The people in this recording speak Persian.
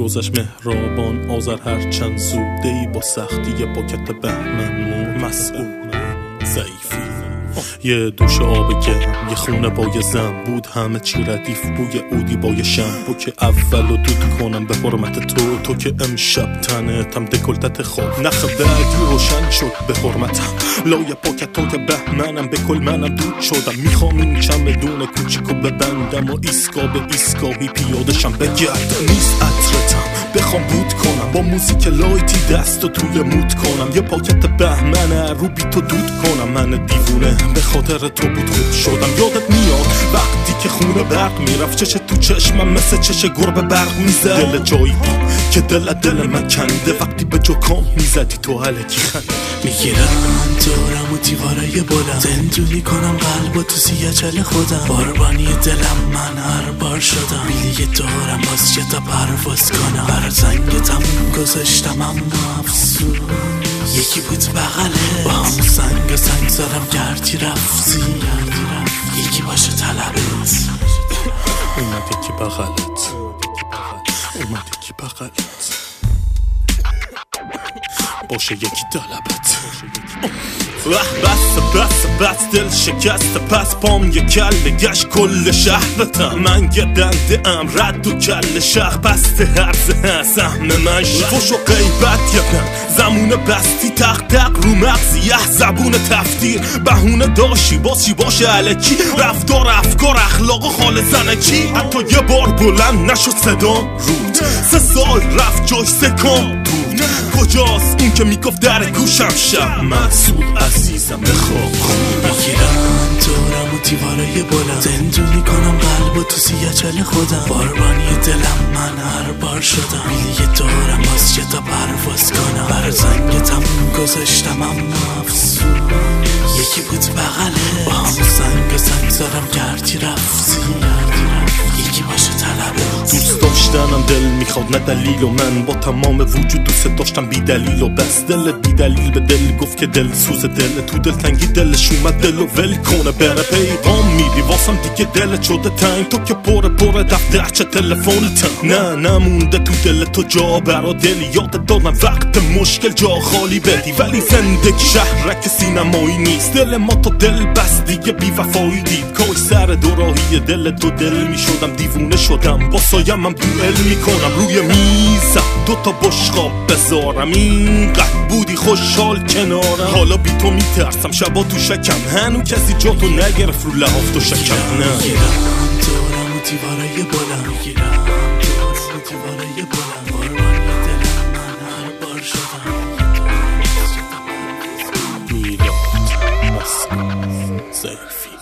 گذشت مهربان آذر هر چند سوده ای با سختی پاکت بهمن مسئول ضعیفی یه دوش آب گرم یه خونه با یه زن بود همه چی ردیف بوی اودی با یه شنبو که اول و دود کنم به حرمت تو که امشب تنتم دکلتت خواب نخ بعدی روشن شد به حرمتم لای پاکت که بهمنم به کل منم دود شدم میخوام این چمدون کوچیکو ببندم و ایسکا به ایسکابی پیادشم بگرد نیست عطرتم بخوام بود کنم با موزیک لایتی دست و توی مود کنم یه پاکت بهمنه رو بی تو دود کنم من دیوونه به خاطر تو بود خوب شدم یادت میاد وقتی که خونه برق میرفت چش تو چشمم مثل چش گربه برق میزد دل جایی بود که دل من کنده وقتی به جوکام میزدی تو حلکی خنده میگیرم دورم و دیوارای بلند زندونی کنم قلب و تو سیاچل خودم باربانی دلم من هر بار شدم بیلی دورم باز یه تا پرواز کنم بر زنگتم گذاشتم اما افسون یکی بود بغله با هم سنگ زدم گردی رفتی یکی باشه طلبت اومد یکی بغلت اومد یکی بغلت باشه یکی طلبت بس دل شکست پس پام یه کله گشت کل شهرتم من یه دنده ام رد و کل شهر بست هرزه سهم من فش و غیبت یدن زمون بستی تق رو مغزی یه زبون تفتیر بهونه داشی باشی باشه علکی رفتار افکار اخلاق و حال زنکی حتی یه بار بلند نشد صدام رود 3 سال رفت جای سکام بود کجاست اون که میگفت در گوشم شب مسئول عزیزم بخواب میگیرم دورم و دیوارای بلند زندونی کنم قلب و تو سیاچل خودم باربانی دلم من هر بار شدم بیلی دورم باز یه تا پرواز کنم بر زنگتم گذاشتم اما افسون یکی بود بغله با هم سنگ زدم گردی رفتی یکی باشه طلبت دوست داشتنم دل میخواد نه دلیل و من با تمام وجود دوست داشتم بی دلیل و بس دل بی دلیل به دل گفت که دل سوز دل تو دل تنگی دلش اومد دل و ول کنه بره پیغام میدی واسم دیگه دل شده تنگ تو که پر دفترچه تلفنتم نه نمونده تو دل تو جا برا دلی یادت دادم وقت مشکل جا خالی بدی ولی زندگی شهرک سینمایی نیست دل ما تو دل بس دیگه بی وفایی دید کاش سر دوراهی دل تو دل میشدم دیوونه شدم با سایم من دوئل میکنم روی میزم 2 تا بشقاب بذارم اینقدر بودی خوشحال کنارم حالا بی تو میترسم شبا تو شکم هنو کسی جا تو نگرفت رو لحاف تو شکم نه میگیرم دورم و دیوارای بلند میگیرم دورم و دیوارای بلند باربانی دلم من هر بار شدم میلاد مسئول ضعیفی